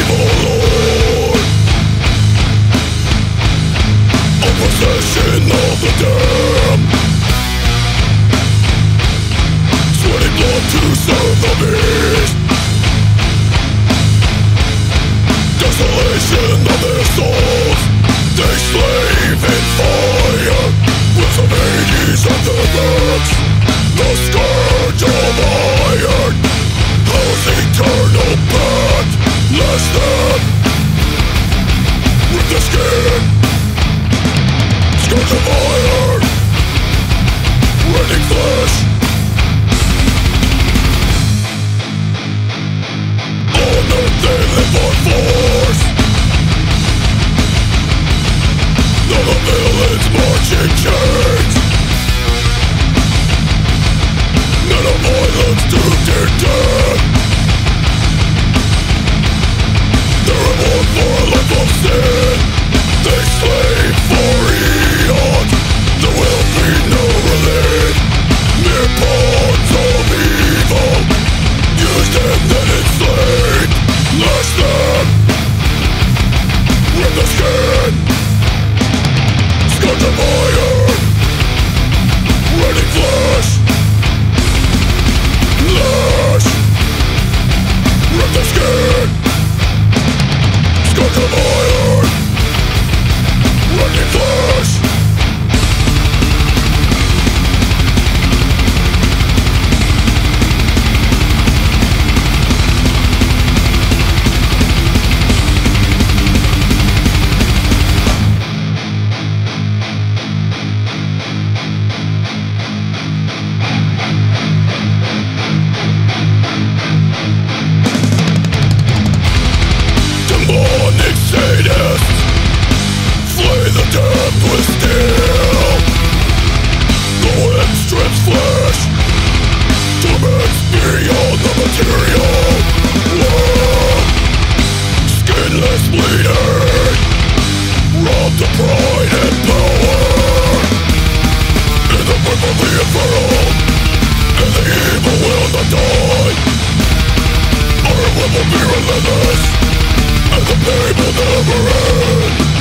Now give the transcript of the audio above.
Possession of the damned, sweating blood to serve the beast. Desolation of their souls, they slave in fire with the Hades at their backs. The scourge of iron, hell's eternal pact. Lash them with the skin. Scourge of iron, rending flesh. On earth they live on force. Now the villains march in chains. Men of violence doomed in death. They're born for a life of sin. They slave for eons. There will be no relief. Mere pawns of evil, used and then enslaved. Lash them, rip the skin. Scourge of iron, rending flesh. Lash, rip the skin. Scourge of iron, rending flesh. Demonic sadists flay the damned with steel. The whip strips flesh, torments beyond the material world. Skinless bleeding, robbed of pride and power. In the grip of the infernal, and the evil will not die. Our will be relentless, and the pain will never end.